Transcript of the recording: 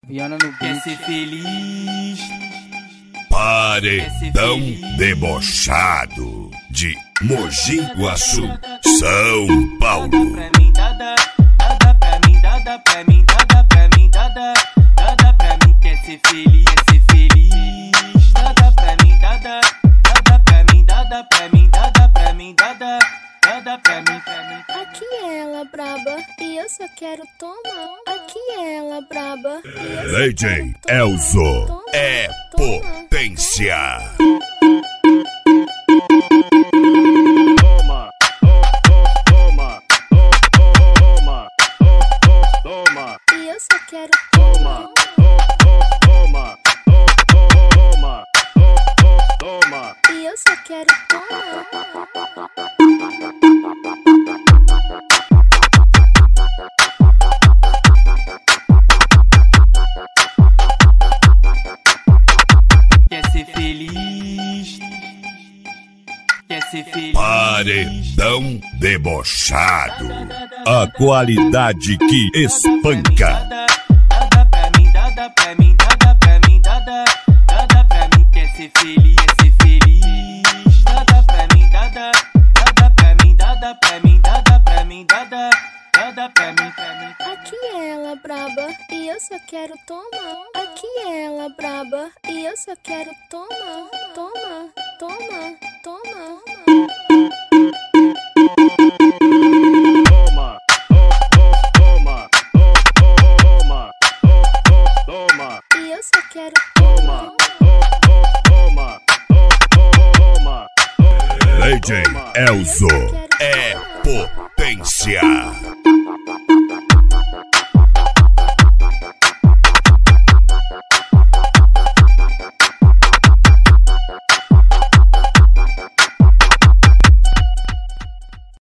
Iana no quer ser feliz. Paredão debochado de Mogi Guaçu, São Paulo. Pra mim, dada pra mim, dada pra mim, dada pra mim, dada pra mim, quer ser feliz, quer ser feliz. Dada pra mim, dada pra mim, dada pra mim, dada pra mim, dada pra mim, pra mim. Aqui é ela braba e eu só quero tomar. Aqui é ela braba e eu só DJ quero tomar. Elzo é potência. Toma, toma, toma, toma. E eu só quero Toma, toma, toma, toma. E eu só quero tomar. Quer ser feliz. Quer ser feliz. Paredão debochado. A qualidade que espanca. Dada pra mim, dada pra mim, dada pra mim, dada pra mim, quer ser feliz, quer ser feliz. Dada pra mim, dada pra mim, dada pra mim, dada pra mim, dada pra mim, pra mim. Aqui é ela braba e eu só quero tomar. Aqui é ela braba e eu só quero tomar. Toma, toma, toma. Toma, toma, toma, toma. E eu só quero Toma, tomar. toma, toma. DJ Elzo é potência.